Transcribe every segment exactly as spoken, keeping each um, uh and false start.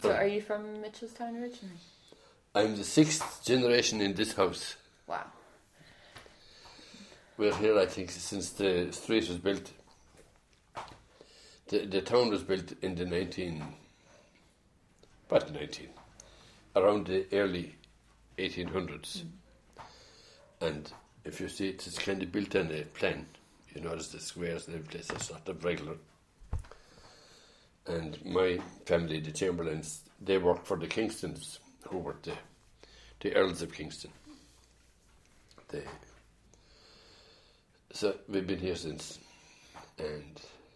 So are you from Mitchelstown originally? I'm the sixth generation in this house. Wow. We're here, I think, since the street was built. The, the town was built in the nineteen... What nineteen? Around the early eighteen hundreds. Mm. And if you see it, it's kind of built on a plan. You notice the squares and every place are sort of regular. And my family, the Chamberlains, they worked for the Kingstons, who were the, the Earls of Kingston. They, so we've been here since. And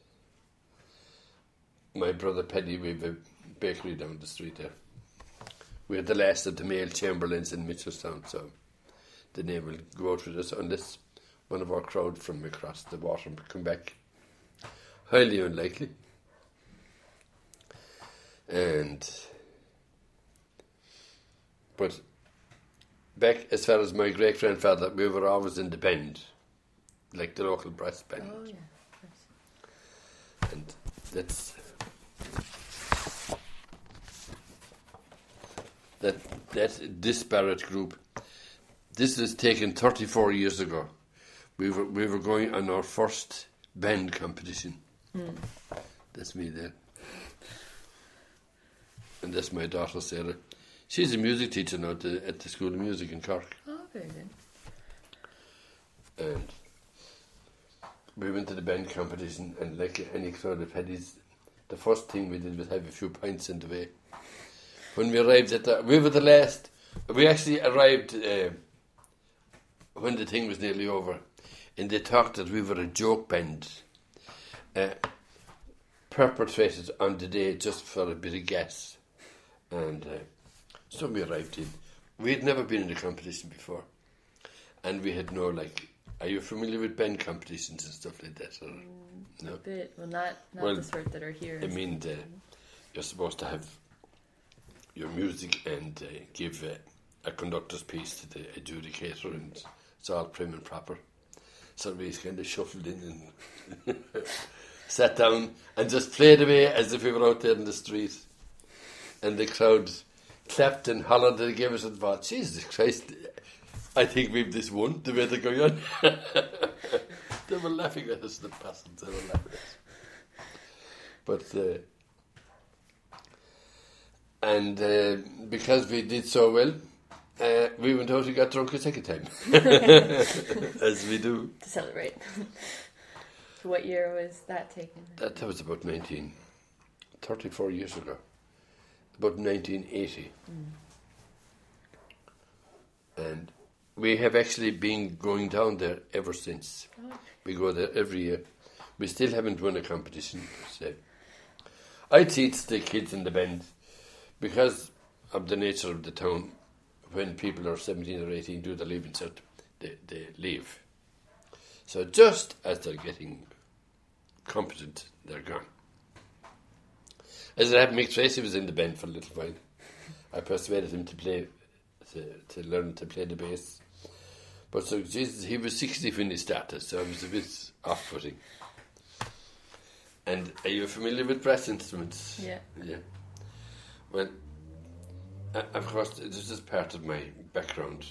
my brother Paddy, we have a bakery down the street there. We're the last of the male Chamberlains in Mitchelstown, so the name will go out with us unless one of our crowd from across the water will come back. Highly unlikely. And but back as far as my great grandfather, we were always in the band, like the local brass band. Oh yeah. And that's that that disparate group. This was taken thirty-four years ago. We were we were going on our first band competition. Mm. That's me there. And that's my daughter Sarah. She's a music teacher now at the, at the School of Music in Cork. Oh, very good. And we went to the band competition, and like any crowd of Paddies, the first thing we did was have a few pints in the way. When we arrived at the, we were the last. We actually arrived uh, when the thing was nearly over, and they thought that we were a joke band, uh, perpetrated on the day just for a bit of gas. And uh, so we arrived in. We had never been in a competition before, and we had no like. Are you familiar with band competitions and stuff like that? Or, mm, no, a bit. Well, not not well, the sort that are here. I mean, the, you're supposed to have your music and uh, give uh, a conductor's piece to the adjudicator, and it's all prim and proper. So we kind of shuffled in and sat down and just played away as if we were out there in the street. And the crowd clapped and hollered and gave us a thought, Jesus Christ, I think we've this one, the way they're going on. They were laughing at us, the passengers, they were laughing at us. But, uh, and uh, because we did so well, uh, we went out and got drunk a second time. As we do. To celebrate. So what year was that taken? That, that was about nineteen, thirty-four years ago. About nineteen eighty. Mm. And we have actually been going down there ever since. Oh. We go there every year. We still haven't won a competition. So I teach the kids in the band because of the nature of the town. When people are seventeen or eighteen, do the leaving cert, they, they leave. So just as they're getting competent, they're gone. As it happened, Mick Tracy was in the band for a little while. I persuaded him to play, to, to learn to play the bass. But so, Jesus, he was sixty when he started, so it was a bit off-putting. And are you familiar with brass instruments? Yeah. Yeah. Well, uh, of course, this is part of my background.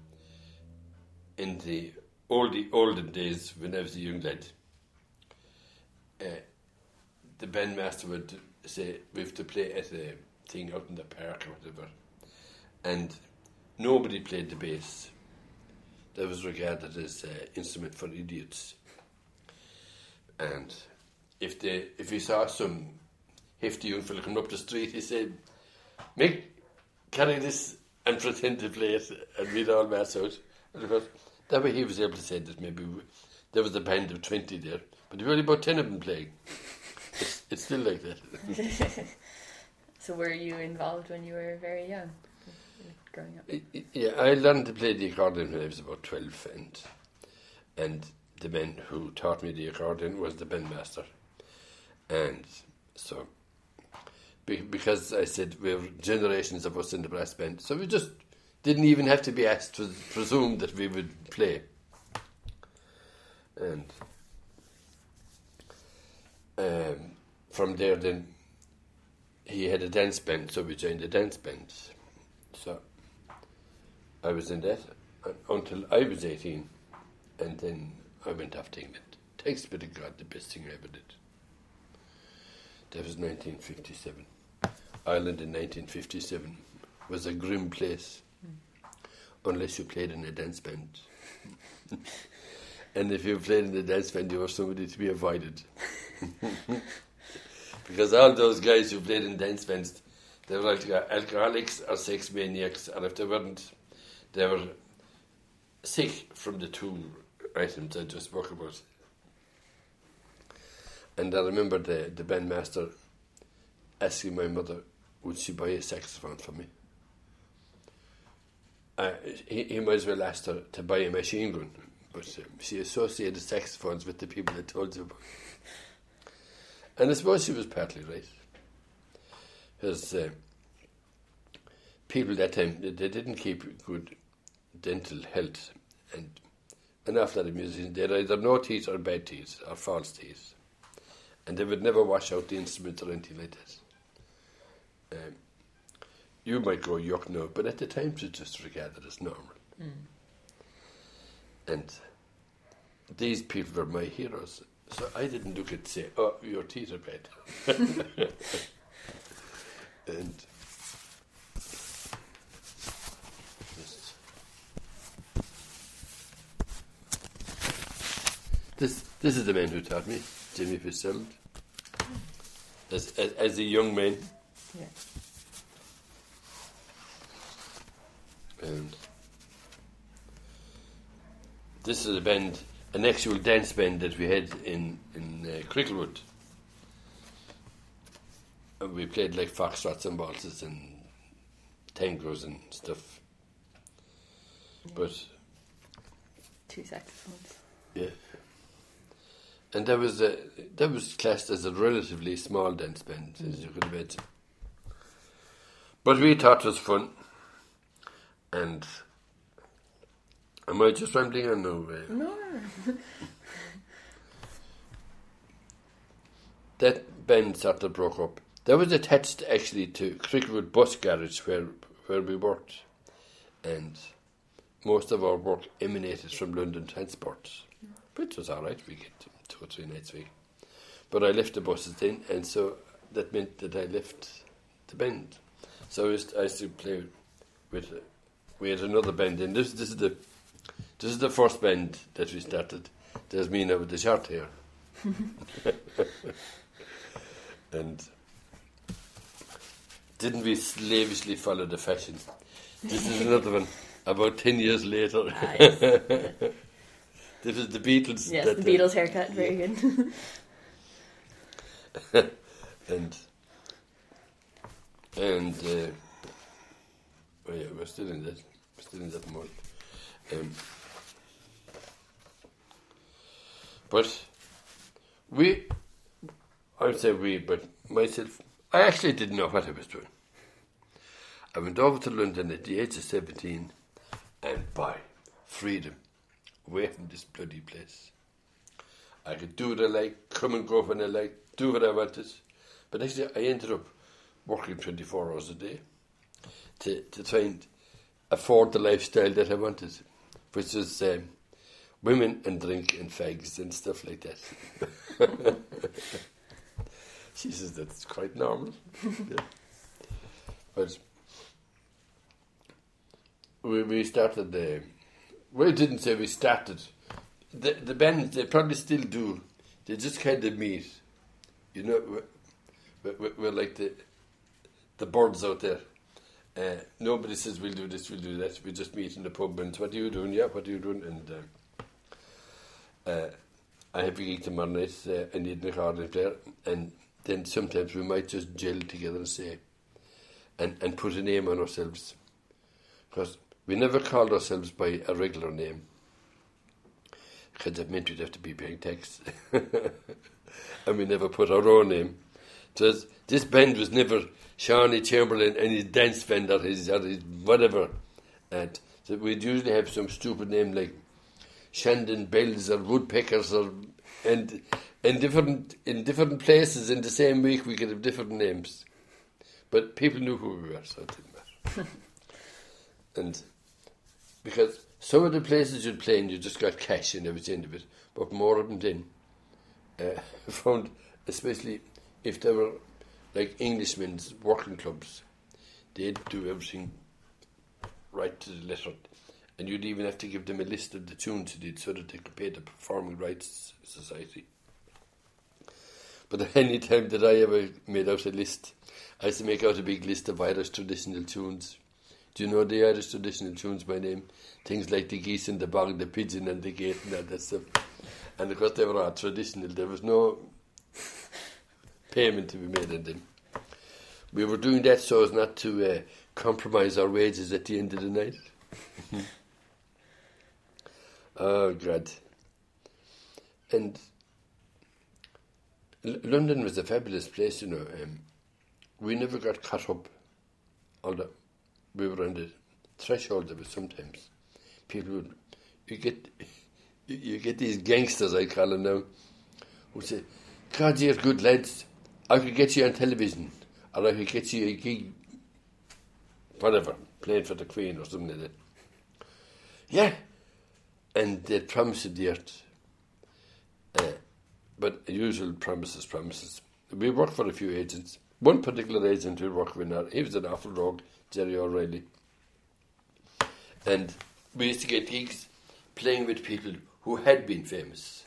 In the old, olden days, when I was a young lad, uh, the bandmaster would say, we have to play at a thing out in the park or whatever. And nobody played the bass. That was regarded as an instrument for idiots. And if they, if he saw some hefty young fella coming up the street, he said, Mick, carry this and pretend to play it, and we'd all mass out. And of course, that way he was able to say that maybe we, there was a band of twenty there, but there were only about ten of them playing. It's, it's still like that. So were you involved when you were very young, growing up? Yeah, I learned to play the accordion when I was about twelve, and and the man who taught me the accordion was the bandmaster. And so, because I said we were generations of us in the brass band, so we just didn't even have to be asked to presume that we would play. And um, from there then, he had a dance band, so we joined the dance band. So I was in that until I was eighteen, and then I went off to England. Thanks be to God, the best thing I ever did. That was nineteen fifty-seven. Ireland in nineteen fifty-seven was a grim place, mm. unless you played in a dance band. And if you played in a dance band, you were somebody to be avoided. Because all those guys who played in dance bands, they were like alcoholics or sex maniacs, and if they weren't, they were sick from the two items I just spoke about. And I remember the, the bandmaster asking my mother, would she buy a saxophone for me? Uh, he, he might as well ask her to buy a machine gun, but uh, she associated saxophones with the people I told you about. And I suppose she was partly right. Because uh, people that time, they, they didn't keep good dental health, and an awful lot of musicians, they had either no teeth or bad teeth or false teeth. And they would never wash out the instrument or anything like that. Um, you might go yuck now, but at the time it's just regarded as normal. Mm. And these people were my heroes. So I didn't look at say, oh, your teeth are bad. And just this this is the man who taught me, Jimmy Fitzgerald, as, as as a young man. Yeah. And this is a band, an actual dance band that we had in in uh, Cricklewood. And we played like foxtrots and waltzes and tangos and stuff. Yeah. But two saxophones. Yeah. And that was a, that was classed as a relatively small dance band, mm. as you could imagine. But we thought it was fun. And am I just rambling on now? No. That band sort of broke up. That was attached actually to Cricklewood Bus Garage where where we worked, and most of our work emanated from London Transport, which was all right. We get two or three nights a week. But I left the buses then, and so that meant that I left the band. So I used to, I used to play with. Uh, we had another band, and this this is the this is the first band that we started. There's me now with the short hair, and. Didn't we slavishly follow the fashion? This is another one. About ten years later. Ah, yes. This is the Beatles. Yes, that, the Beatles uh, haircut. Very good. and and uh, oh yeah, we're still in that. We're still in that mode. Um, but we, I would say we, but myself. I actually didn't know what I was doing. I went over to London at the age of seventeen, and by freedom, away from this bloody place. I could do what I like, come and go when I like, do what I wanted. But actually, I ended up working twenty-four hours a day to, to try and afford the lifestyle that I wanted, which was um, women and drink and fags and stuff like that. She says that's quite normal. Yeah. But we we started the. We didn't say we started. The the band, they probably still do. They just kind of meet. You know, we're, we're, we're like the the birds out there. Uh, nobody says we'll do this, we'll do that. We just meet in the pub and what are you doing? Yeah, what are you doing? And uh, uh, I have a gig tomorrow night. Uh, I need my card in there and. Then sometimes we might just gel together and say, and, and put a name on ourselves. Because we never called ourselves by a regular name. Because that meant we'd have to be paying tax. And we never put our own name. So this band was never Shawnee Chamberlain and his dance band or his, or his whatever. And so we'd usually have some stupid name like Shandon Bells or Woodpeckers or... and. In different in different places in the same week, we could have different names. But people knew who we were, so it didn't matter. And because some of the places you'd play in, you just got cash and that was the end of it. But more of them didn't. Uh, I found, especially if they were like Englishmen's working clubs, they'd do everything right to the letter. And you'd even have to give them a list of the tunes you did so that they could pay the Performing Rights Society. But any time that I ever made out a list, I used to make out a big list of Irish traditional tunes. Do you know the Irish traditional tunes by name? Things like the geese and the bog, the pigeon and the gate and all that stuff. And of course they were all traditional. There was no payment to be made on them. We were doing that so as not to uh, compromise our wages at the end of the night. Oh, God. And L- London was a fabulous place, you know. Um, we never got caught up, although we were on the threshold of it sometimes. People would, you get, you, you get these gangsters, I call them now, who say, God, you're good lads, I could get you on television, or I could get you a gig, whatever, playing for the Queen or something like that. Yeah. And they'd promise it the earth. Uh, but usual promises, promises. We worked for a few agents. One particular agent we worked with, now, he was an awful rogue, Jerry O'Reilly. And we used to get gigs playing with people who had been famous.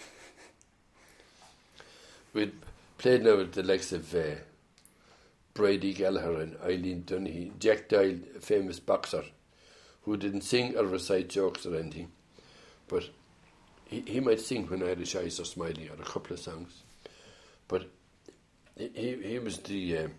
We'd played now with the likes of uh, Brady Gallagher and Eileen Dunhey, Jack Doyle, a famous boxer, who didn't sing or recite jokes or anything. But he, he might sing When Irish Eyes Are Smiling or a couple of songs. But he, he, he was the uh,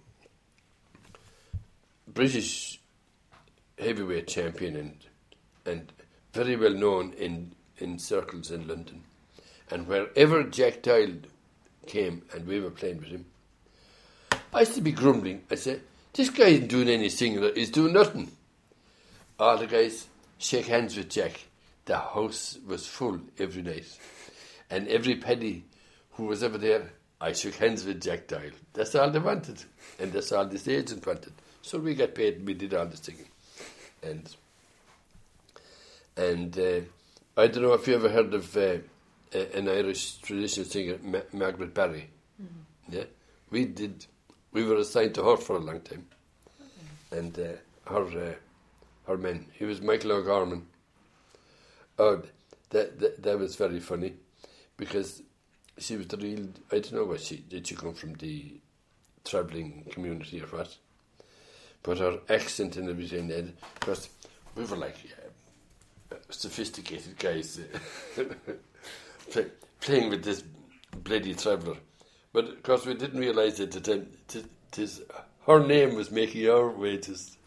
British heavyweight champion and and very well known in, in circles in London. And wherever Jack Doyle came and we were playing with him, I used to be grumbling. I said, this guy isn't doing any singing, he's doing nothing. All the guys shake hands with Jack. The house was full every night. And every penny who was ever there, I shook hands with Jack Doyle. That's all they wanted. And that's all this agent wanted. So we got paid and we did all the singing. And and uh, I don't know if you ever heard of uh, a, an Irish traditional singer, Ma- Margaret Barry. Mm-hmm. Yeah, we did. We were assigned to her for a long time. Okay. And uh, her uh, her man, he was Michael O'Gorman. Oh, that, that that was very funny, because she was the real. I don't know what she did. She come from the travelling community or what? But her accent and everything, and because we were like uh, sophisticated guys uh, play, playing with this bloody traveller. But of course, we didn't realise at the time t- tis, her name was making our wages.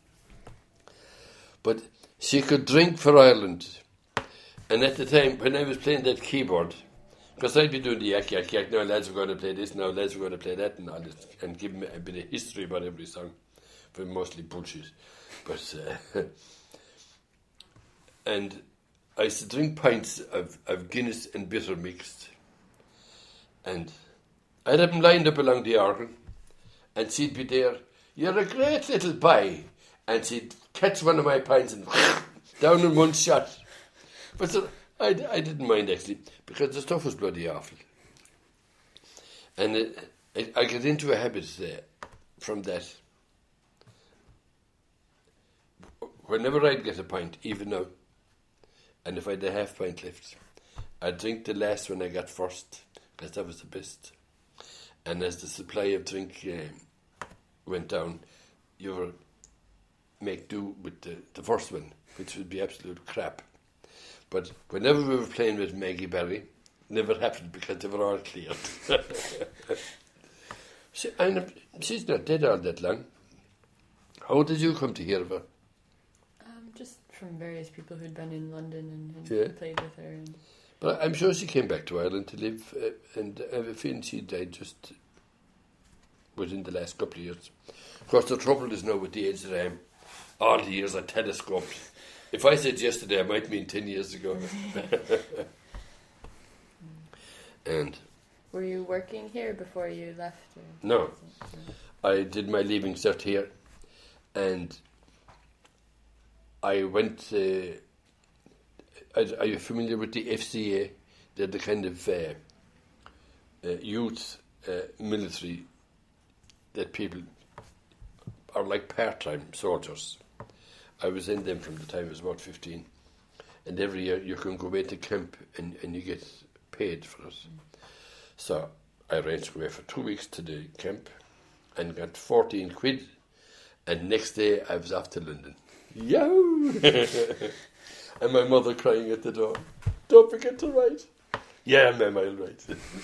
But she could drink for Ireland. And at the time, when I was playing that keyboard, because I'd be doing the yak, yak, yak, now lads, we're going to play this, now lads, we're going to play that, and all this, and give them a bit of history about every song, but mostly bullshit. But, uh, and I used to drink pints of, of Guinness and bitter mixed. And I'd have them lined up along the organ, and she'd be there, you're a great little boy. And she'd catch one of my pints and down in one shot. But so, I, I didn't mind, actually, because the stuff was bloody awful. And it, I, I got into a habit uh, from that. Whenever I'd get a pint, even now, and if I had a half pint left, I'd drink the last one I got first, because that was the best. And as the supply of drink uh, went down, you were make do with the, the first one, which would be absolute crap. But whenever we were playing with Maggie Barry, never happened because they were all cleared. she, and she's not dead all that long. How did you come to hear of her? Um, just from various people who'd been in London and, and yeah. played with her. And but I'm sure she came back to Ireland to live, uh, and I have a feeling she died just within the last couple of years. Of course, the trouble is now with the age that I am, all the years I telescoped. If I said yesterday, I might mean ten years ago. And were you working here before you left? Or no, I did my leaving cert here, and I went. Uh, are, are you familiar with the F C A? They're the kind of uh, uh, youth uh, military that people are like part-time soldiers. I was in them from the time I was about fifteen, and every year you can go away to camp and, and you get paid for it. So I arranged to go away for two weeks to the camp and got fourteen quid, and next day I was off to London. Yo! And my mother crying at the door, don't forget to write. Yeah, ma'am, I'll write.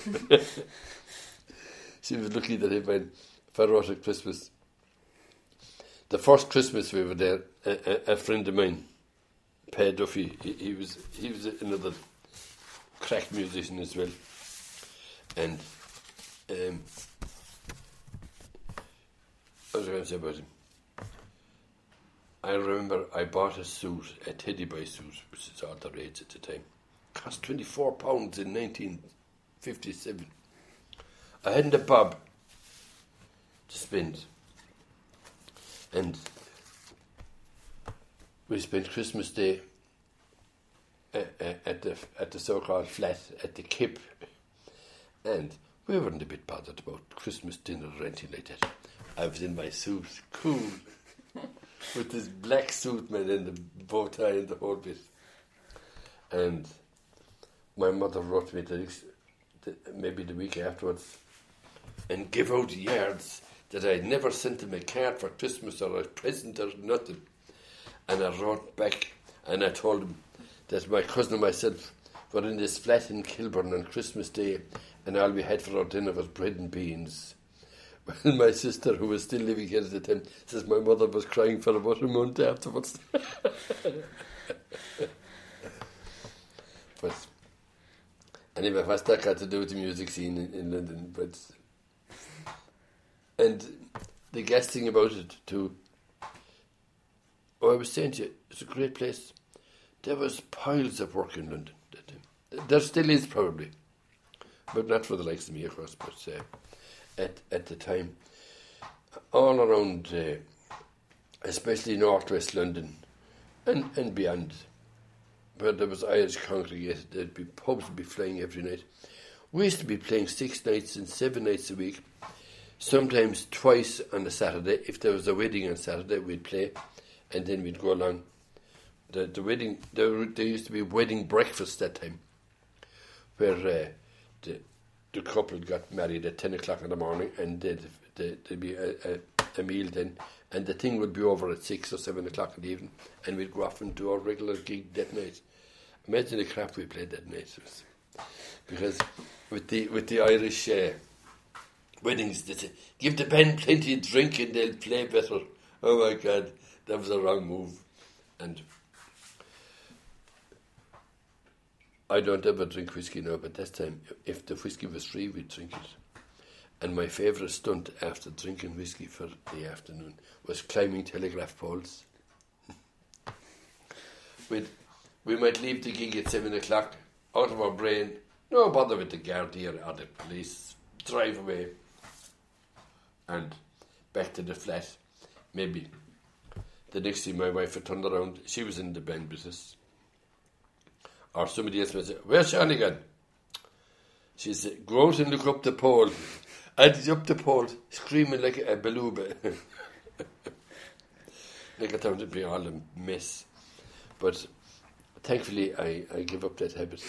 She was lucky that it went for us at Christmas. The first Christmas we were there, a, a, a friend of mine, Per Duffy, he, he was he was another crack musician as well. And um, what was I going to say about him? I remember I bought a suit, a Teddy Boy suit, which is all the rage at the time. Cost twenty-four pounds in nineteen fifty-seven. I hadn't a bob to spend. And we spent Christmas Day uh, uh, at the at the so-called flat at the Kip, and we weren't a bit bothered about Christmas dinner or anything like that. I was in my suit, cool, with this black suit, man, and the bow tie and the whole bit. And my mother wrote me the, the, maybe the week afterwards, and give out yards that I'd never sent him a card for Christmas or a present or nothing. And I wrote back and I told him that my cousin and myself were in this flat in Kilburn on Christmas Day, and all we had for our dinner was bread and beans. Well, my sister, who was still living here at the time, says my mother was crying for about a month afterwards. But anyway, what's that got to do with the music scene in, in London? But and the gas thing about it too. Oh, I was saying to you, it's a great place. There was piles of work in London that time. There still is probably, but not for the likes of me, of course. But uh, at at the time, all around, uh, especially northwest London, and and beyond, where there was Irish congregated, there'd be pubs would be flying every night. We used to be playing six nights and seven nights a week. Sometimes twice on a Saturday. If there was a wedding on Saturday, we'd play, and then we'd go along. The the wedding there, there used to be wedding breakfast that time, where uh, the the couple got married at ten o'clock in the morning, and there'd, there'd be a, a, a meal then, and the thing would be over at six or seven o'clock in the evening, and we'd go off and do our regular gig that night. Imagine the crap we played that night, because with the with the Irish uh, weddings, they say, give the band plenty of drink and they'll play better. Oh my God, that was a wrong move. And I don't ever drink whiskey now, but this time, if the whiskey was free, we'd drink it. And my favourite stunt after drinking whiskey for the afternoon was climbing telegraph poles. We'd, we might leave the gig at seven o'clock, out of our brain, no bother with the Gardaí or the police, drive away. And back to the flat. Maybe the next thing my wife had turned around, she was in the band business. Or somebody else would say, where's Shanigan? She said, go out and look up the pole. I'd be up the pole, screaming like a beluga. Like I thought it'd be all a mess. But thankfully, I, I give up that habit.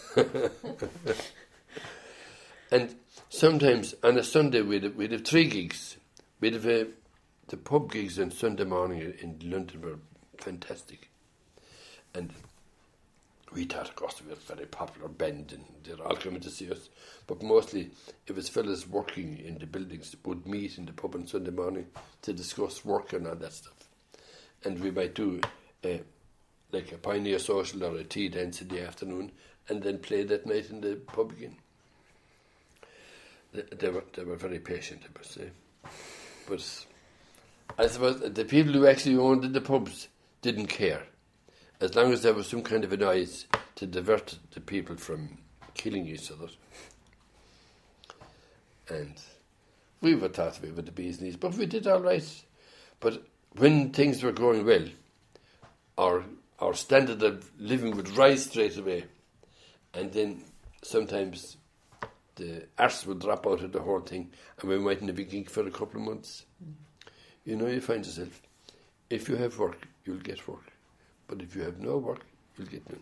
And sometimes on a Sunday we'd have, we'd have three gigs. We'd have uh, the pub gigs on Sunday morning in London were fantastic. And we thought, of course, we were a very popular band and they're all coming to see us. But mostly it was fellas working in the buildings that would meet in the pub on Sunday morning to discuss work and all that stuff. And we might do uh, like a pioneer social or a tea dance in the afternoon and then play that night in the pub again. They were they were very patient, I must say. But I suppose the people who actually owned the pubs didn't care. As long as there was some kind of a noise to divert the people from killing each other. And we were thought we were the bee's knees, but we did all right. But when things were going well, our our standard of living would rise straight away, and then sometimes the arse would drop out of the whole thing, and we mightn't have a gig for a couple of months. Mm. You know, you find yourself, if you have work, you'll get work, but if you have no work, you'll get none.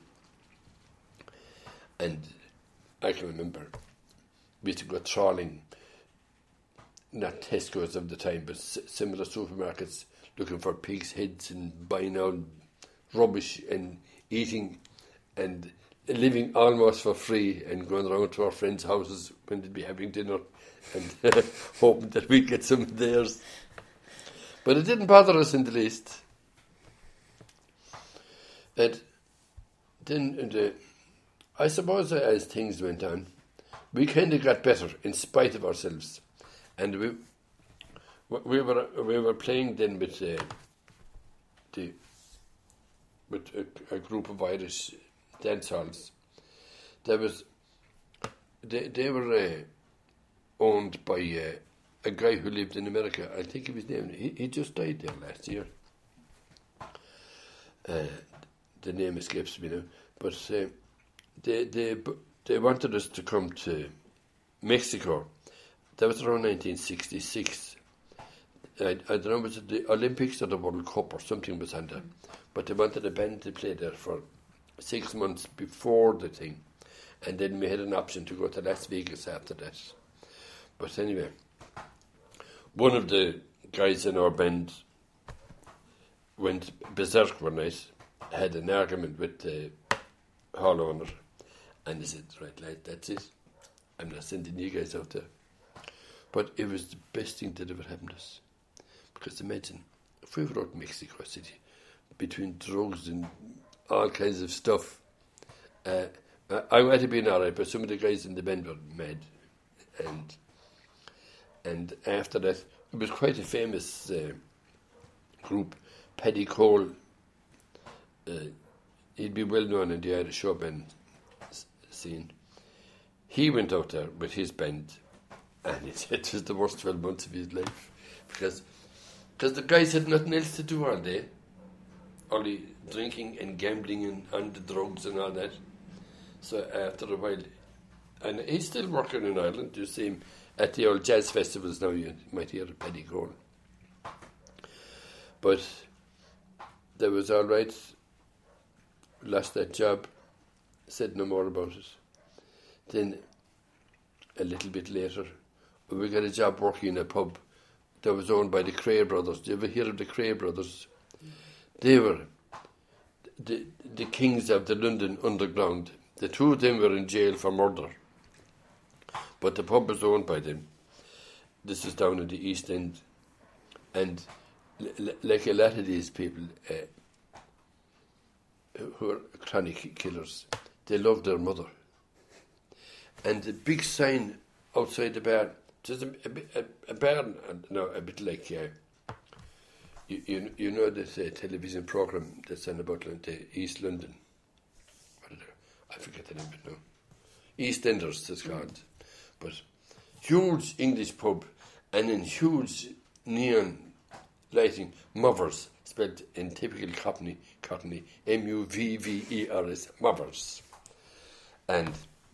And I can remember we used to go trawling, not Tesco's of the time, but s- similar supermarkets, looking for pigs' heads and buying out rubbish and eating and living almost for free and going around to our friends' houses when they'd be having dinner and uh, hoping that we'd get some of theirs. But it didn't bother us in the least. And then, uh, I suppose uh, as things went on, we kind of got better in spite of ourselves. And we we were we were playing then with uh, the with a, a group of Irish dance halls. There was they they were uh, owned by uh, a guy who lived in America. I think of his name. He he just died there last year. Uh, the name escapes me now, but uh, they they they wanted us to come to Mexico. That was around nineteen sixty-six. I, I don't know, was it the Olympics or the World Cup or something was on there. But they wanted a band to play there for six months before the thing. And then we had an option to go to Las Vegas after that. But anyway, one of the guys in our band went berserk one night, had an argument with the hall owner, and he said, right, lad, that's it. I'm not sending you guys out there. But it was the best thing that ever happened to us. Because imagine, if we were out in Mexico City, between drugs and all kinds of stuff, uh, I might have been all right, but some of the guys in the band were mad. And and after that, it was quite a famous uh, group, Paddy Cole. Uh, he'd be well known in the Irish show band scene. He went out there with his band, and he said it was the worst twelve months of his life because because the guys had nothing else to do all day, only drinking and gambling and on the drugs and all that. So after a while, and he's still working in Ireland. You see him at the old jazz festivals now. You might hear of Paddy Cole. But that was all right. Lost that job. Said no more about it. Then a little bit later, we got a job working in a pub that was owned by the Cray brothers. Do you ever hear of the Cray brothers? They were the, the kings of the London underground. The two of them were in jail for murder, but the pub was owned by them. This is down in the East End, and l- l- like a lot of these people uh, who are chronic killers, they love their mother. And the big sign outside the bar, just a, a, a, a bar, no, a bit like, uh, you, you you know this uh, television program that's on about uh, East London. What is it? I forget the name of it now. EastEnders, it's called. But huge English pub, and in huge neon lighting, Movers, spelled in typical Cockney, Cockney, M U V V E R S, Movers. And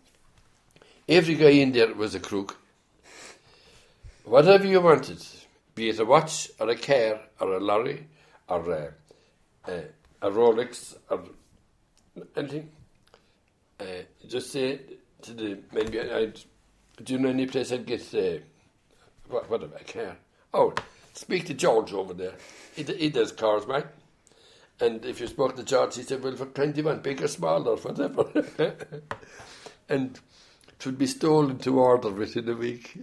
every guy in there was a crook. Whatever you wanted, be it a watch or a car or a lorry or a, a, a Rolex or anything, uh, just say to the maybe I'd, do you know any place I'd get uh, what, whatever, a car? Oh, speak to George over there. He, he does cars, mate. And if you spoke to George, he said, well, for twenty-one, big or small or whatever. And it would be stolen to order within a week.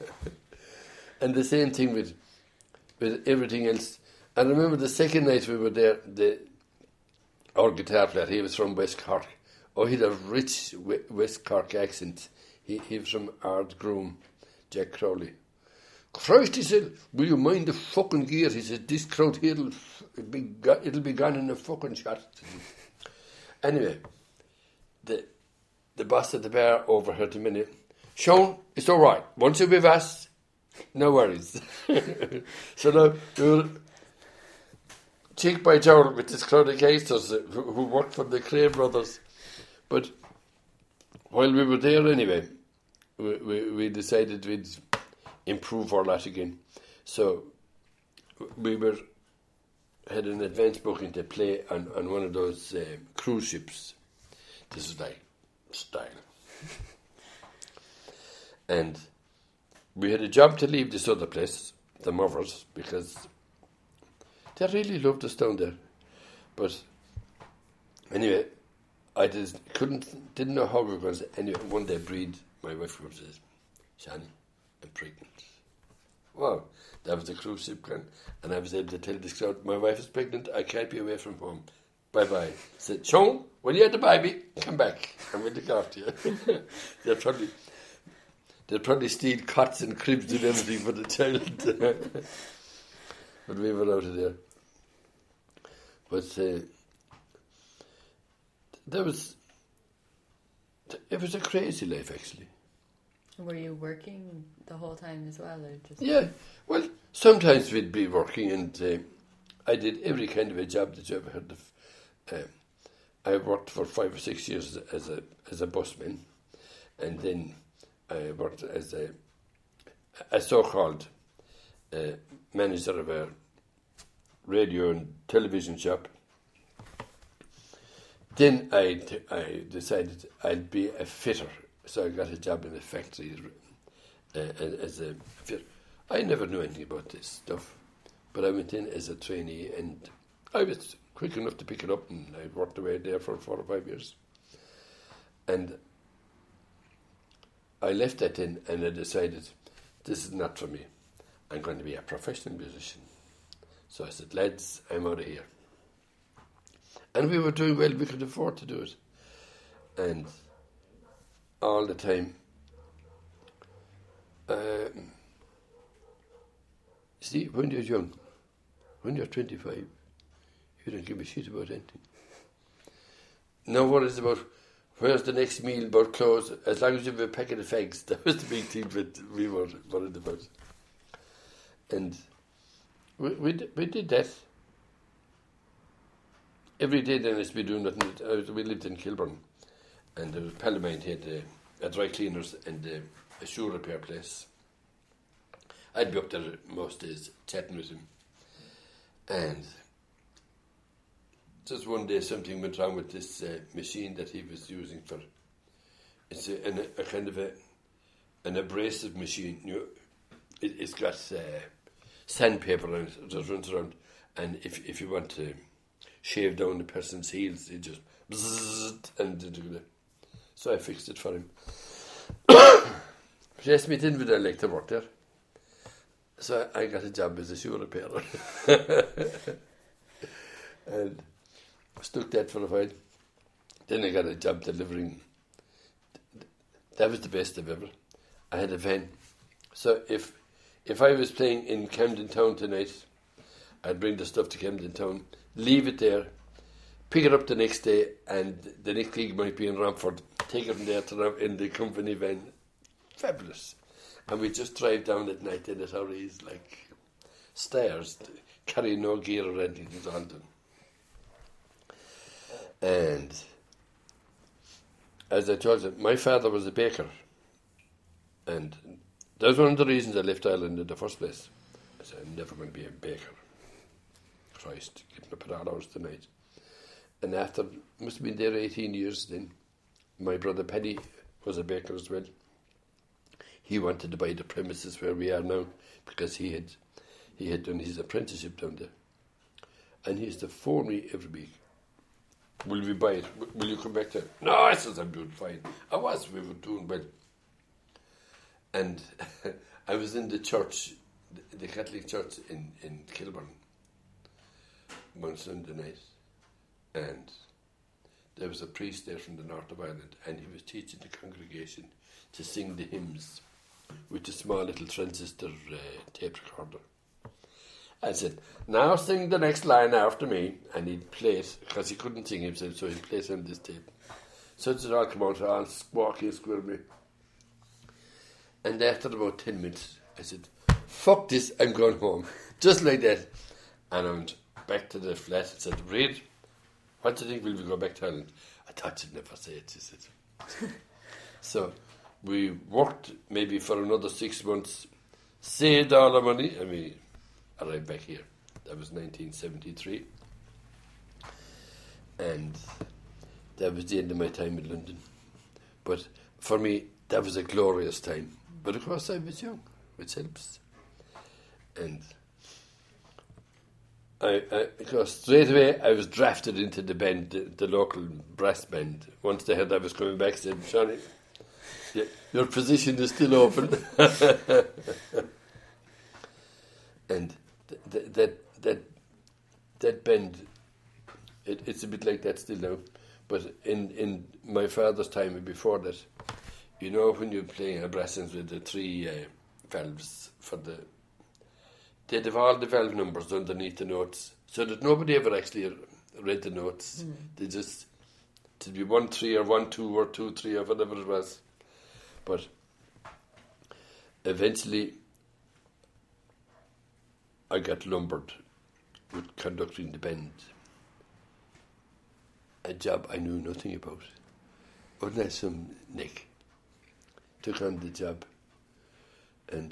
And the same thing with with everything else. I remember the second night we were there, the our guitar player, he was from West Cork. Oh, he had a rich West Cork accent. He, he was from Ardgroom, Jack Crowley. Christ, he said, will you mind the fucking gear? He said, this crowd here, it'll, it'll, be, it'll be gone in a fucking shot. Anyway, the the boss at the bar overheard him in it. Sean, it's all right. Once you're with us, No worries. So now we were cheek by jowl with this crowd of gangsters who, who worked for the Cray brothers. But while we were there anyway, we, we, we decided we'd improve our lot again. So we were had an advance booking to play on, on one of those uh, cruise ships. This is like style. And we had a job to leave this other place, the Movers, because they really loved us down there. But anyway, I just couldn't, didn't know how we were going to. Anyway, one day, Breed, my wife, would say, Shani, I'm pregnant. Wow, that was the cruise ship plan. And I was able to tell this crowd, my wife is pregnant, I can't be away from home. Bye-bye. I said, Sean, when you had the baby, come back and we'll look after you. They'll probably, they'll probably steal cots and cribs and everything for the child. But we were out of there. But uh, that was, it was a crazy life, actually. Were you working the whole time as well, or just? Yeah, well, sometimes we'd be working, and uh, I did every kind of a job that you ever heard of. Uh, I worked for five or six years as a as a busman, and then I worked as a a so-called uh, manager of a radio and television shop. Then I I decided I'd be a fitter. So I got a job in a factory uh, as a fitter. I never knew anything about this stuff, but I went in as a trainee, and I was quick enough to pick it up, and I worked away there for four or five years. And I left that in, and I decided, this is not for me. I'm going to be a professional musician. So I said, lads, I'm out of here. And we were doing well, we could afford to do it. And all the time. Um, see, when you're young, when you're twenty-five, you don't give a shit about anything. No worries about where's the next meal, about clothes. As long as you have a packet of fags, that was the big thing that we were worried about. And we we, we did that. Every day then as we do nothing. Uh, we lived in Kilburn. And there was Palomine had uh, a dry cleaners and uh, a shoe repair place. I'd be up there most days chatting with him. And just one day something went wrong with this uh, machine that he was using for. It's a, an, a kind of a an abrasive machine. You know, it, it's got uh, sandpaper on it that runs around. And if if you want to shave down the person's heels, it just bzzzt and do. So I fixed it for him. She asked me in would I like to work there. So I got a job as a shoe repairer. And stuck that for a while. Then I got a job delivering. That was the best of ever. I had a van. So if if I was playing in Camden Town tonight, I'd bring the stuff to Camden Town, leave it there, pick it up the next day, and the next gig might be in Romford. Take it from there to Ram- in the company van. Fabulous. And we just drive down at night in it, how he's like stairs, carry no gear or anything to London. And as I told you, my father was a baker. And that was one of the reasons I left Ireland in the first place. I said, I'm never going to be a baker. Christ, getting up at all hours tonight. And after, must have been there eighteen years then, my brother Paddy was a baker as well. He wanted to buy the premises where we are now because he had he had done his apprenticeship down there. And he used to phone me every week. Will we buy it? Will you come back there? No, I said, I'm doing fine. I was, we were doing well. And I was in the church, the Catholic church in, in Kilburn one Sunday night. And there was a priest there from the north of Ireland, and he was teaching the congregation to sing the hymns with a small little transistor uh, tape recorder. I said, now sing the next line after me, and he'd play it, because he couldn't sing himself, so he'd play it on this tape. So it all come out, all squawky and squirmy. And after about ten minutes, I said, fuck this, I'm going home. Just like that. And I went back to the flat and said, Reid, what do you think, will we go back to Ireland? I thought you'd never say it, she said. So we worked maybe for another six months, saved all our money, and we arrived back here. That was nineteen seventy-three. And that was the end of my time in London. But for me, that was a glorious time. But of course, I was young, which helps. And I, I, because straight away I was drafted into the band, the, the local brass band. Once they heard I was coming back, said, Johnny, yeah, your position is still open. And th- th- that that that band, it, it's a bit like that still now. But in, in my father's time and before that, you know, when you're playing a brass band with the three uh, valves for the, they'd have all the valve numbers underneath the notes, so that nobody ever actually read the notes. Mm. They just, it'd be one three or one two or two three or whatever it was. But eventually, I got lumbered with conducting the band. A job I knew nothing about. Unless some Nick took on the job. And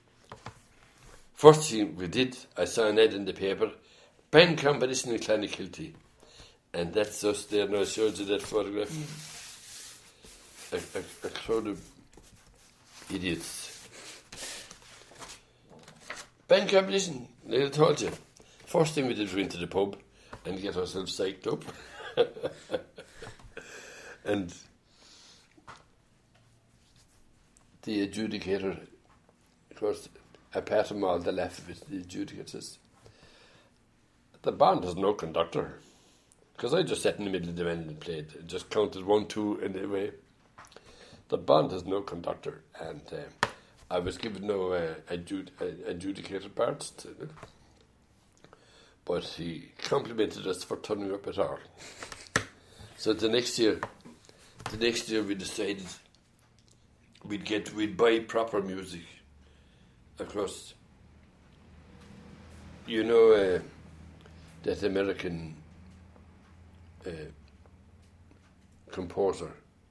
first thing we did, I saw an ad in the paper, band competition in Clonakilty. And that's us there now, shows you that photograph. Mm. A, a, a crowd of idiots. Band competition, like I told you. First thing we did was go into the pub and get ourselves psyched up. And the adjudicator, of course, apart from all the laugh of it, the adjudicator says, the band has no conductor. Because I just sat in the middle of the band and played, just counted one, two, and away. The band has no conductor, and uh, I was given no uh, adjud- uh, adjudicator parts to it. But he complimented us for turning up at all. So the next year, the next year we decided we'd get, we'd buy proper music. Of course, you know uh, that American uh, composer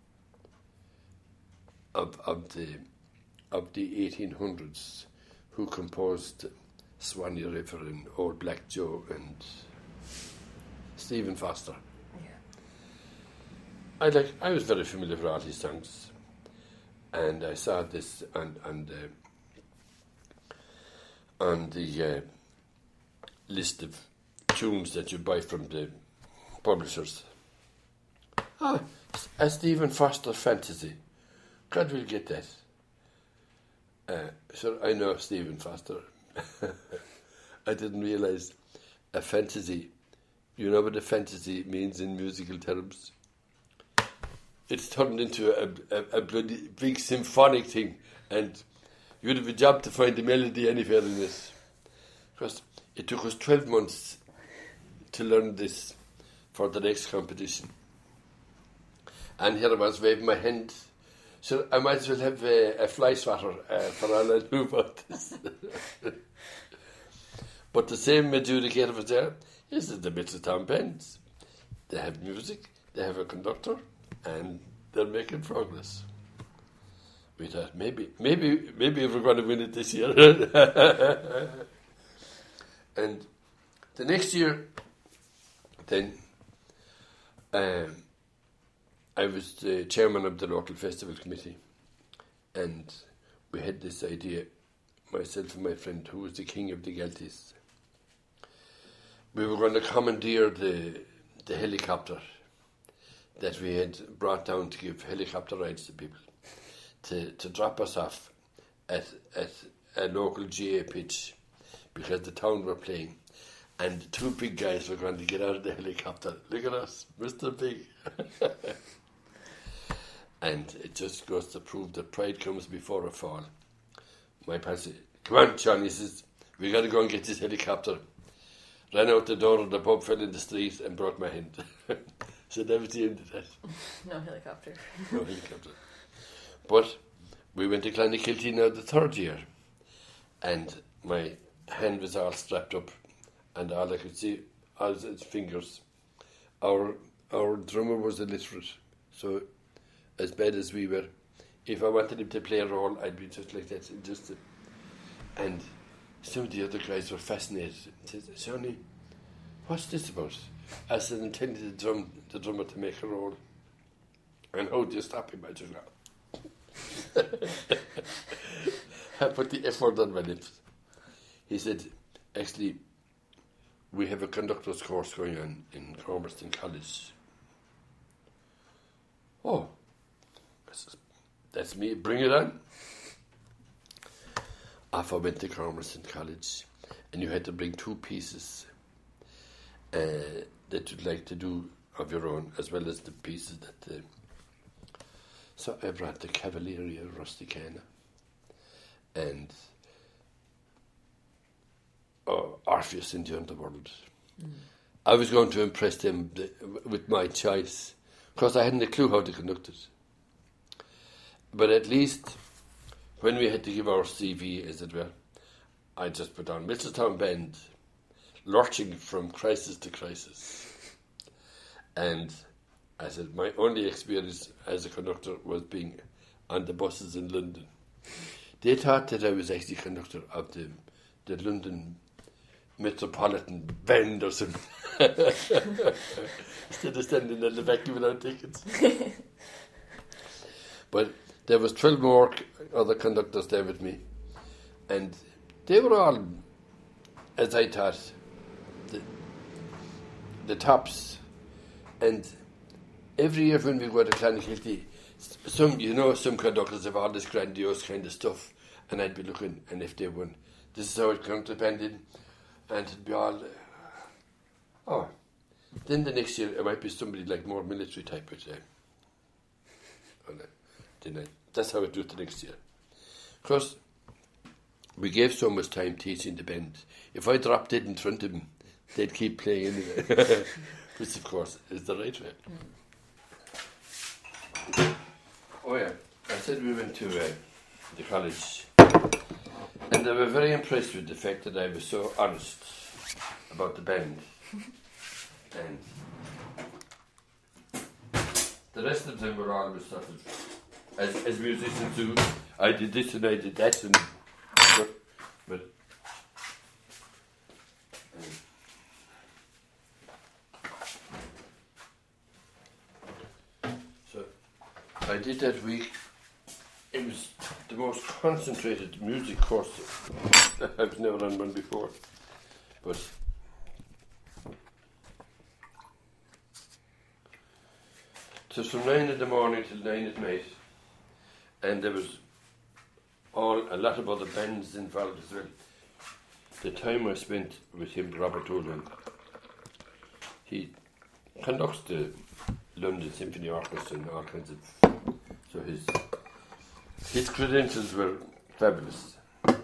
of of the of the eighteen hundreds who composed Swanee River and Old Black Joe and Stephen Foster. Yeah. I like. I was very familiar with all his songs, and I saw this on on the on the uh, list of tunes that you buy from the publishers. Ah, a Stephen Foster fantasy. God will get that. Uh, sure, I know Stephen Foster. I didn't realise a fantasy. You know what a fantasy means in musical terms? It's turned into a, a, a bloody big symphonic thing, and you'd have a job to find the melody anywhere in this. Because it took us twelve months to learn this for the next competition. And here I was waving my hand. So I might as well have a, a fly swatter uh, for all I knew about this. But the same adjudicator was there. This is the Mitchelstown Bands. They have music, they have a conductor, and they're making progress. We thought maybe, maybe, maybe we're going to win it this year. And the next year, then, um, I was the chairman of the local festival committee, and we had this idea, myself and my friend, who was the king of the Galties. We were going to commandeer the the helicopter that we had brought down to give helicopter rides to people, to, to drop us off at at a local G A pitch, because the town were playing, and the two big guys were going to get out of the helicopter. Look at us, Mister Big. And it just goes to prove that pride comes before a fall. My pal said, come on, John, he says, we got to go and get this helicopter. Ran out the door of the pub, fell in the street and broke my hand. So that was the end of that. No helicopter. No helicopter. But we went to Clonakilty now the third year. and my hand was all strapped up, and all I could see was his fingers. Our our drummer was illiterate, so as bad as we were, if I wanted him to play a role, I'd be just like that, just. To, and some of the other guys were fascinated. They said, "Sonny, what's this about?" I said, "I'm telling the drum, the drummer to make a role." And how do you stop him? I just I put the F word on my lips. He said, "Actually, we have a conductor's course going on in Cromerston College." Oh, that's me. Bring it on. Off I went to Cromerston College, and you had to bring two pieces uh, that you'd like to do of your own, as well as the pieces that. Uh, so I brought the Cavalleria Rusticana and oh, Orpheus in the Underworld. Mm. I was going to impress them th- with my choice, because I hadn't a clue how to conduct it. But at least when we had to give our C V, as it were, I just put on Mitchelstown Band, lurching from crisis to crisis. And I said, my only experience as a conductor was being on the buses in London. They thought that I was actually conductor of the, the London Metropolitan Band or something. Instead of standing in the back without tickets. But there was twelve more other conductors there with me, and they were all, as I thought, the, the tops. And every year when we go to Clonakilty, some, you know, some conductors have all this grandiose kind of stuff, and I'd be looking, and if they won, this is how it comes to pending, and it'd be all, uh, oh. Then the next year, it might be somebody like more military type, but uh, then I, that's how I do it the next year. Of course, we gave so much time teaching the band. If I dropped it in front of them, they'd keep playing anyway. Which, of course, is the right way. Mm. Oh, yeah. I said we went to uh, the college, and they were very impressed with the fact that I was so honest about the band. And the rest of them were always sort of, as, as musicians do, I did this and I did that, and but, but I did that week. It was the most concentrated music course I've never done one before. But it was from nine in the morning till nine at night, and there was all a lot of other bands involved as well. The time I spent with him, Robert Dolan, he conducts the London Symphony Orchestra and all kinds of. So his his credentials were fabulous. We,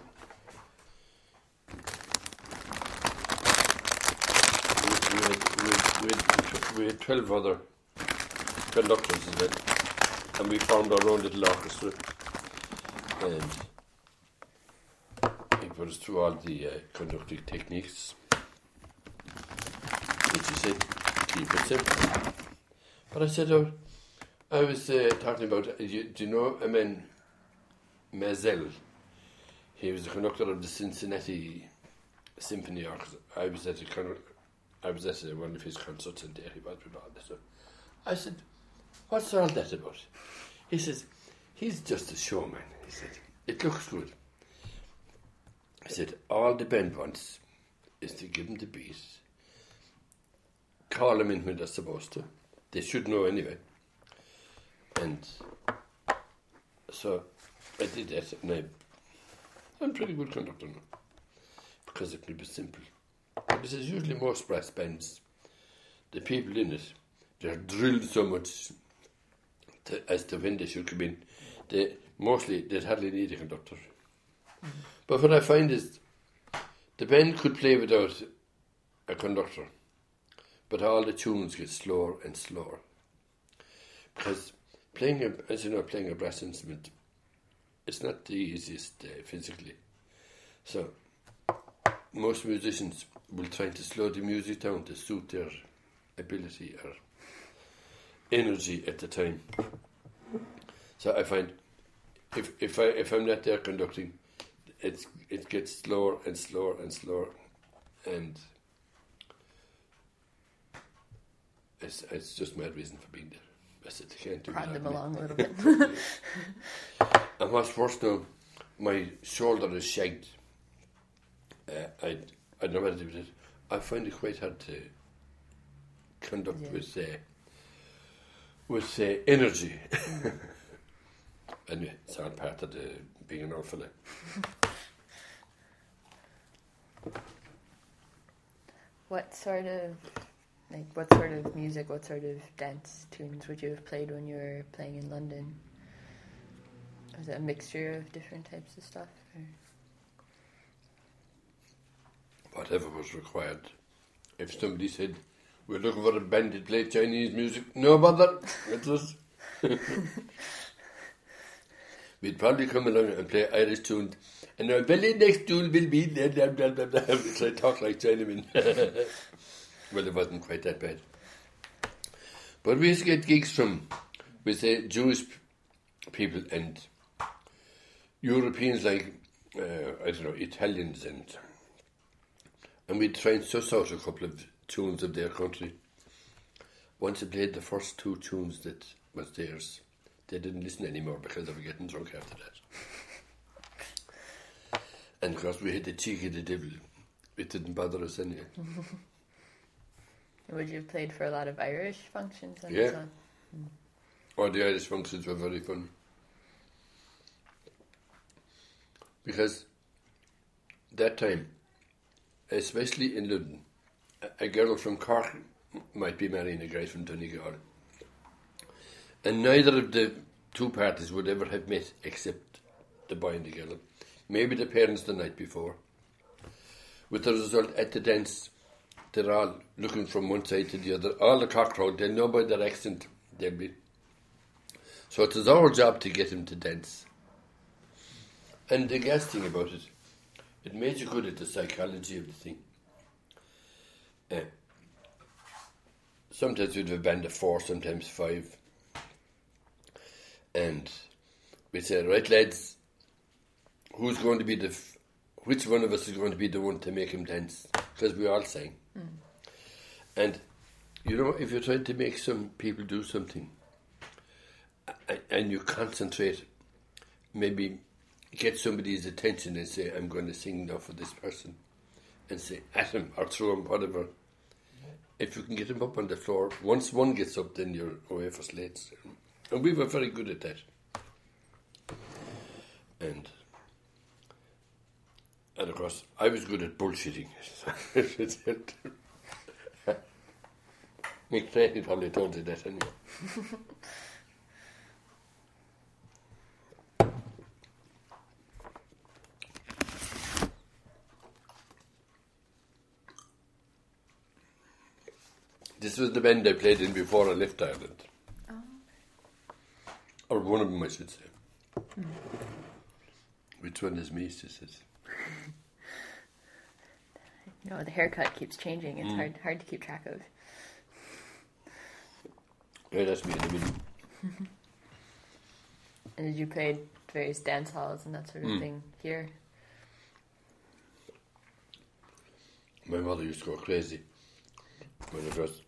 we, had, we, had, we had twelve other conductors as well, and we formed our own little orchestra, and he put us through all the uh, conducting techniques, which he said, keep it simple. But I said, oh, I was uh, talking about, uh, you, do you know a man, Mazel? He was the conductor of the Cincinnati Symphony Orchestra. I was at a con- I was at a, one of his concerts, and there he was with all this. So I said, what's all that about? He says, he's just a showman. He said, it looks good. He said, all the band wants is to give him the beat, call him in when they're supposed to. They should know anyway. And so I did that, and I, I'm a pretty good conductor now, because it can be simple. This is usually most brass bands. The people in it, they're drilled so much to, as to when they should come in. They mostly, they'd hardly need a conductor. Mm-hmm. But what I find is, the band could play without a conductor, but all the tunes get slower and slower. Because playing, a, as you know, playing a brass instrument, it's not the easiest uh, physically. So most musicians will try to slow the music down to suit their ability or energy at the time. So I find if if I if I'm not there conducting, it's it gets slower and slower and slower, and it's it's just my reason for being there. I said I can't do Prod that. them along a little bit. And what's worse now, my shoulder is shagged. Uh, I I don't know what to do with it. I find it quite hard to conduct Yeah. with uh, with uh, energy. Anyway, it's all part of the being an old fella. What sort of, like, what sort of music, what sort of dance tunes would you have played when you were playing in London? Was it a mixture of different types of stuff? Or? Whatever was required. If somebody said, we're looking for a band that play Chinese music, no bother, it was. We'd probably come along and play Irish tunes, and our very next tune will be blah, blah, blah, blah, blah. So I talk like Chinaman. Well, it wasn't quite that bad. But we used to get gigs from, we say, Jewish people and Europeans like, uh, I don't know, Italians, and and we'd try and suss out a couple of tunes of their country. Once I played the first two tunes that was theirs, they didn't listen anymore because they were getting drunk after that. And of course we had the cheek of the devil. It didn't bother us anyway. Would you have played for a lot of Irish functions? And Yeah. so on? Or the Irish functions were very fun. Because that time, especially in London, a, a girl from Cork might be marrying a guy from Donegal. And neither of the two parties would ever have met except the boy and the girl. Maybe the parents the night before. With the result, at the dance, they're all looking from one side to the other. All the Cork crowd, they'll know by their accent. They'll be. So it was our job to get him to dance. And the gas thing about it, it made you good at the psychology of the thing. Uh, sometimes we'd have a band of four, sometimes five. And we'd say, right lads, who's going to be the, f- which one of us is going to be the one to make him dance? Because we all sang. Mm. And, you know, if you're trying to make some people do something, and you concentrate, maybe get somebody's attention and say, I'm going to sing now for this person, and say, at him, or throw him, whatever. If you can get him up on the floor, once one gets up, then you're away for slates. And we were very good at that. And, and of course, I was good at bullshitting. Mick Clayton probably told you that anyway. This was the band I played in before I left Ireland. Oh. Or one of them, I should say. Mm. Which one is me, she says. No, the haircut keeps changing. It's mm. hard hard to keep track of. Yeah, that's me in the middle. And did you play various dance halls and that sort of mm. thing here? My mother used to go crazy when it was.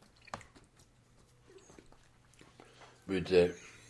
We'd, uh,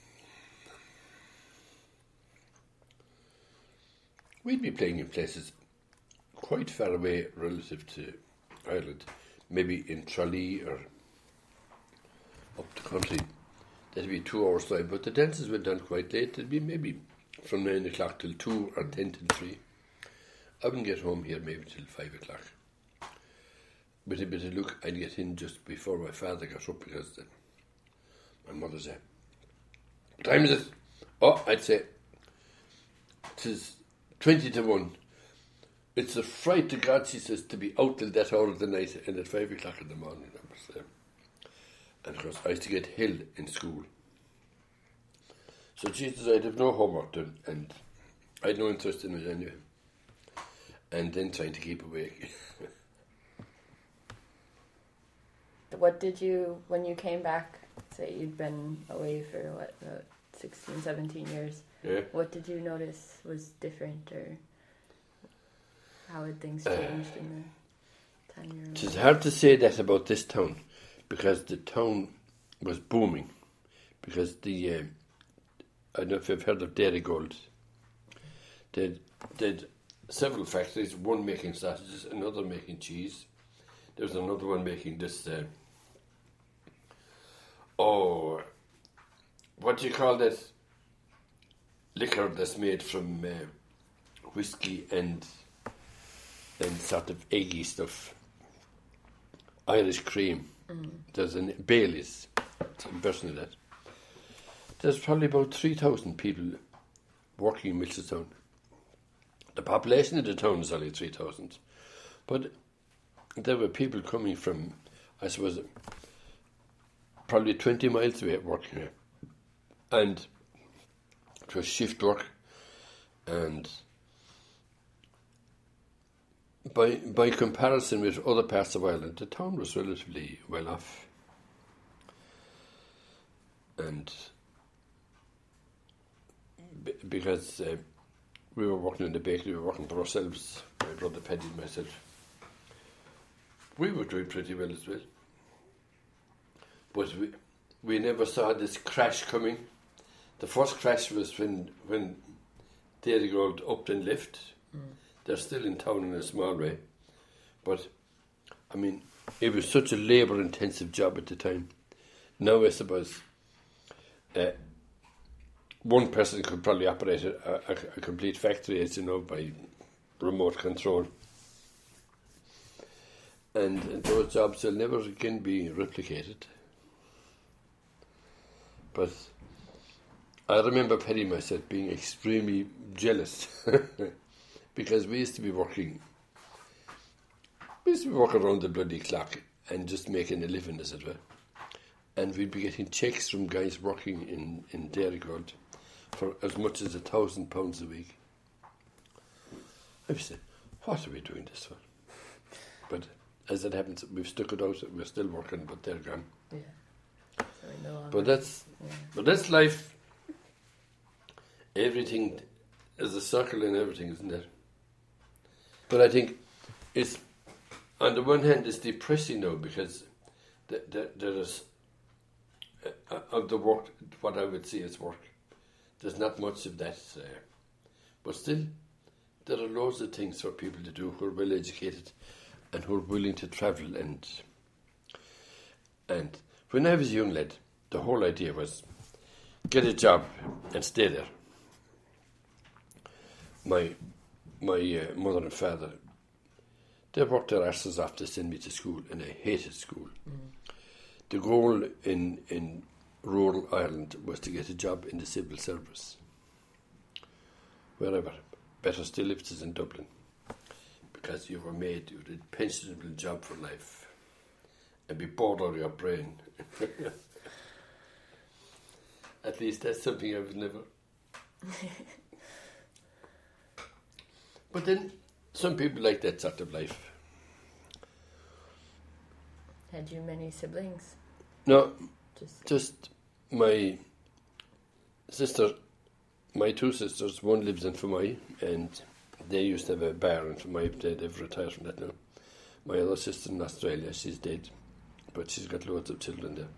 we'd be playing in places quite far away relative to Ireland, maybe in Tralee or up the country. That'd be two hours drive, but the dances went on quite late. It'd be maybe from nine o'clock till two or ten till three. I wouldn't get home here maybe till five o'clock. With a bit of luck, I'd get in just before my father got up, because the, my mother said, what time is it? Oh, I'd say, it's twenty to one. It's a fright to God, she says, to be out till that hour of the night and at five o'clock in the morning. I was, uh, and of course, I used to get hell in school. So she says I'd have no homework done, and I had no interest in it anyway. and then trying to keep awake. What did you, when you came back, say you'd been away for what, about sixteen, seventeen years, Yeah. what did you notice was different, or how had things changed uh, in the time you were away? It's hard to say that about this town, because the town was booming, because the, uh, I don't know if you've heard of Dairygold. They did several factories, one making sausages, another making cheese. There was another one making this, uh, oh, what do you call that liquor that's made from uh, whiskey and and sort of eggy stuff? Irish cream. Mm. There's an Bailey's, some version of that. There's probably about three thousand people working in Milchestown. The population of the town is only three thousand. But there were people coming from, I suppose, probably twenty miles away working here. And it was shift work. And by by comparison with other parts of Ireland, the town was relatively well off. And b- because uh, we were working in the bakery, we were working for ourselves, my brother Paddy and myself. We were doing pretty well as well. But we we never saw this crash coming. The first crash was when when Dairygold upped and left. Mm. They're still in town in a small way. But, I mean, it was such a labour-intensive job at the time. Now, I suppose, uh, one person could probably operate a, a, a complete factory, as you know, by remote control. And, and those jobs will never again be replicated. But I remember Paddy myself being extremely jealous because we used to be working, we used to be working around the bloody clock and just making a living, as it were. And we'd be getting checks from guys working in, in Dairygold for as much as a thousand pounds a week. I was saying, what are we doing this for? But as it happens, we've stuck it out, we're still working, but they're gone. Yeah. So we no longer, but that's yeah. but that's life. Everything is a circle in everything, isn't it? But I think it's, on the one hand, it's depressing now because th- th- there is, uh, of the work, what I would see as work, there's not much of that. Uh, but still, there are loads of things for people to do who are well educated and who are willing to travel. And and when I was a young lad, the whole idea was get a job and stay there. My my uh, mother and father, they worked their asses off to send me to school, and I hated school. Mm. The goal in, in rural Ireland was to get a job in the civil service, wherever. Better still if it is in Dublin, because you were made, you did a pensionable job for life, and be bored out of your brain. At least that's something I would never... But then, some people like that sort of life. Had you many siblings? No, just, just my sister, my two sisters. One lives in Fermoy, and they used to have a bar in Fermoy. They, they've retired from that now. My other sister in Australia, she's dead, but she's got loads of children there.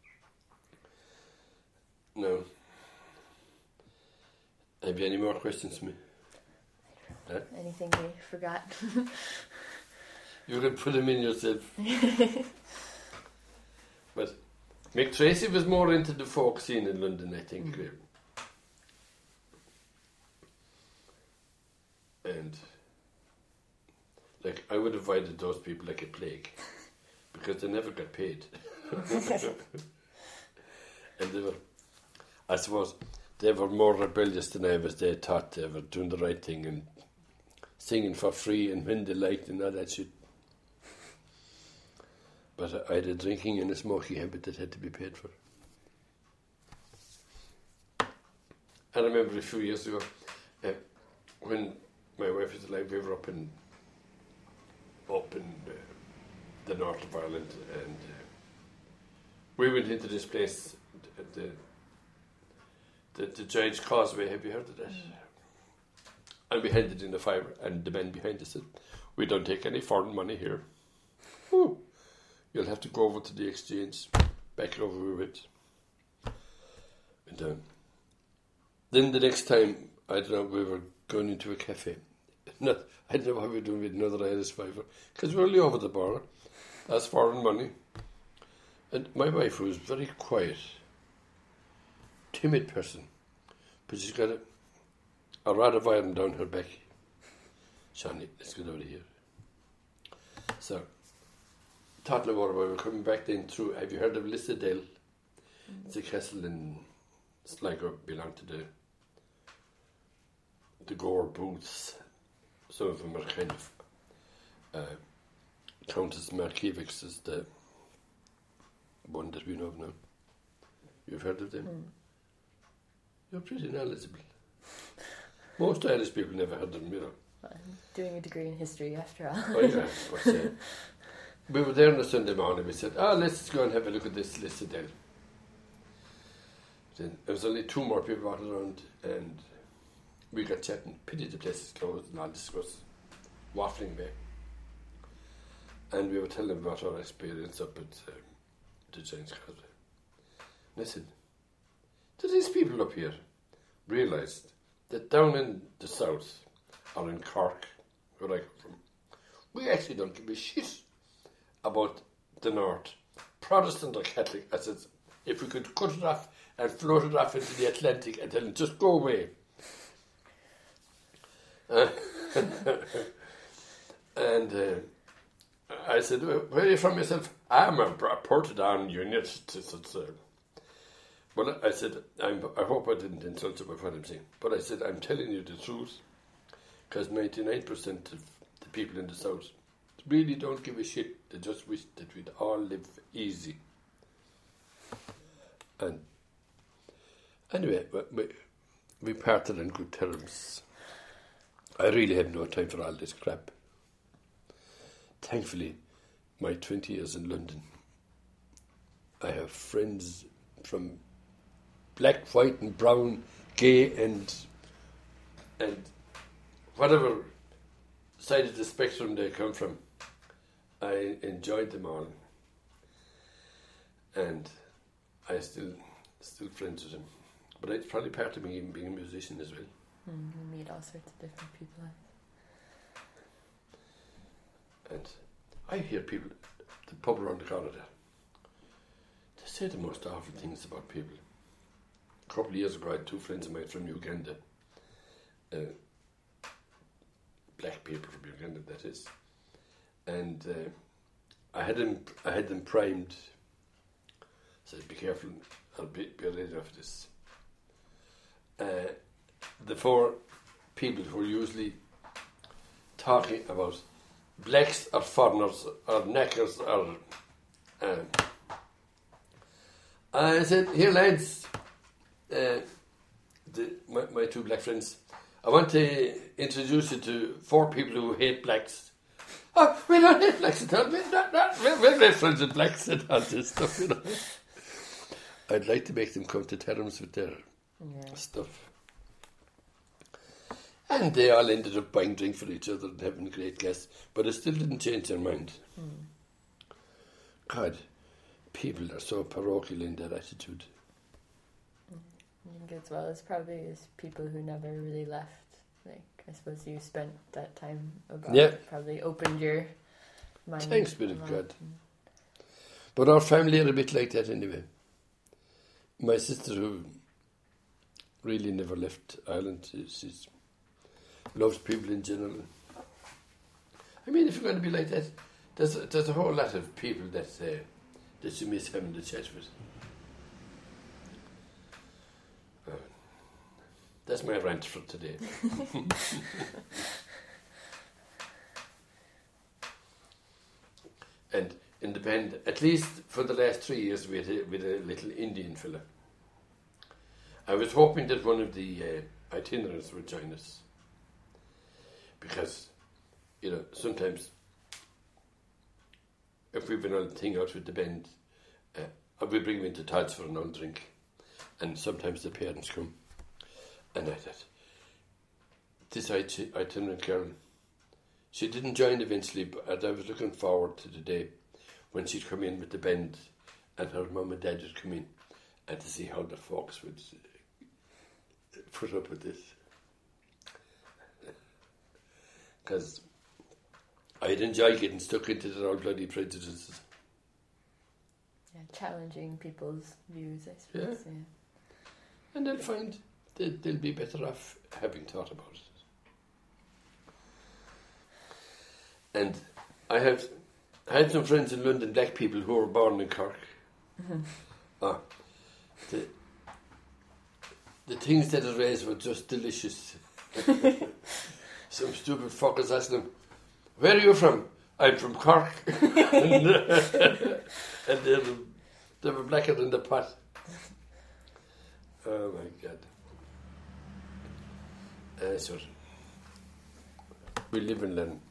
No. Have you any more questions for me? Huh? Anything we forgot? You can put them in yourself. But Mick Tracy was more into the folk scene in London, I think. Mm. And like I would have avoided those people like a plague because they never got paid. And they were, I suppose, they were more rebellious than I was. They thought they were doing the right thing and singing for free and when they liked and all that shit. But I had a drinking and a smoking habit that had to be paid for. I remember a few years ago uh, when my wife is alive, we were up in up in uh, the north of Ireland, and uh, we went into this place, the the, the Giant's Causeway. Have you heard of that? Mm. And we handed in the fiver, and the men behind us said, "We don't take any foreign money here. Whew. You'll have to go over to the exchange, back over we went." And um, then the next time, I don't know, we were going into a cafe. Not, I don't know what we were doing with another Irish fiver, because we were only over the bar. That's foreign money. And my wife, who was very quiet, timid person, but she's got a, a rod of iron down her back. "Johnny, let's get out of here." So, Tottenham Water, we were coming back then through, have you heard of Lissadale? Mm-hmm. It's a castle in Sligo, belonged to the the Gore Booths. Some of them are kind of uh, Countess Markievicz is the one that we know of now. You've heard of them? Mm. You're pretty knowledgeable. Most Irish people never heard of them, you know. I'm doing a degree in history after all. Oh yeah, but, uh, we were there on a Sunday morning. We said, "Oh, let's go and have a look at this Lissadale." Then there was only two more people walking around, and we got chatting. Pity the place is closed, and all this was waffling away. And we were telling them about our experience up at um, the Giant's Causeway. And I said, "Do these people up here realise that down in the south, or in Cork, where I come from, we actually don't give a shit about the north, Protestant or Catholic?" I said, "If we could cut it off and float it off into the Atlantic and tell them, just go away." Uh, and uh, I said, "Where are you from yourself?" "I'm a Portadown unit." Uh, well, I said, I'm, I hope I didn't insult you by what I'm saying, but I said, "I'm telling you the truth, because ninety-nine percent of the people in the south really don't give a shit. They just wish that we'd all live easy." And anyway, we, we parted on good terms. I really have no time for all this crap. Thankfully, my twenty years in London, I have friends from black, white and brown, gay and and whatever side of the spectrum they come from. I enjoyed them all. And I still still friends with them. But it's probably part of me being a musician as well. Mm, you meet all sorts of different people. And I hear people, the pub around the corner there, they say the most awful things about people. A couple of years ago, I had two friends of mine from Uganda, uh, black people from Uganda, that is, and uh, I had them, I had them primed. So be careful, I'll be, be ready after this. Uh, the four people who are usually talking about blacks or foreigners or knackers or um, I said, "Here lads, uh, the, my, my two black friends, I want to introduce you to four people who hate blacks." "Oh, we don't hate blacks at all. We're, not, not, we're, we're great friends with blacks," and all this stuff, you know. I'd like to make them come to terms with their yeah. stuff. And they all ended up buying drink for each other and having a great guess, but it still didn't change their mind. Mm. God, people are so parochial in their attitude. I think as well as probably as people who never really left. Like, I suppose you spent that time abroad. Yeah. Probably opened your mind. Thanks be to God. But our family are a bit like that anyway. My sister, who really never left Ireland, she's loves people in general. I mean, if you're going to be like that, there's a, there's a whole lot of people that uh, that you miss having the chat with. Uh, that's my rant for today. And in the band, at least for the last three years, we had a, with a little Indian fella. I was hoping that one of the uh, itinerants would join us. because, you know, sometimes if we've an old thing out with the band, uh, we bring them into Todd's for an old drink, and sometimes the parents come, and I thought, this I, I turned with Carol. She didn't join eventually, but I was looking forward to the day when she'd come in with the band and her mum and dad would come in, and to see how the folks would put up with this. Because I'd enjoy getting stuck into their old bloody prejudices. Yeah, challenging people's views, I suppose. Yeah. yeah. And they'll find that they'll be better off having thought about it. And I have I had some friends in London, black people who were born in Cork. Mm-hmm. Oh, the, the things that are raised were just delicious. Some stupid fuckers asked them, "Where are you from?" "I'm from Cork." and uh, and they were, they were blacker than the pot. Oh my God. Uh, so we live and learn.